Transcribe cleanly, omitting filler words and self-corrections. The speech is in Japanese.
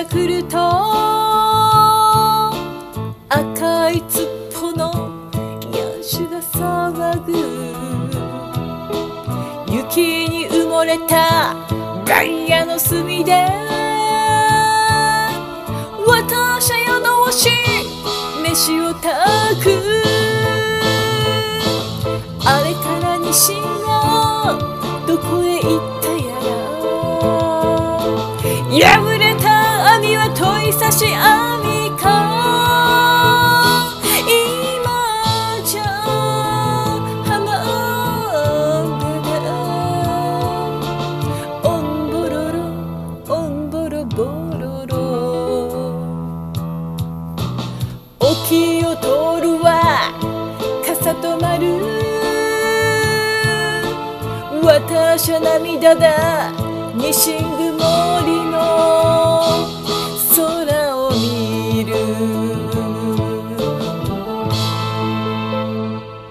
から来ると赤いつっぽの野手が騒ぐ。雪に埋もれた外野の隅で私は夜通し飯を炊く。あれから西がどこへ行ったやら。破れた網は問い差し網か。今じゃ浜辺だ。オンボロロオンボロボロロ。沖を通るは傘と丸。私は涙だ。ニシン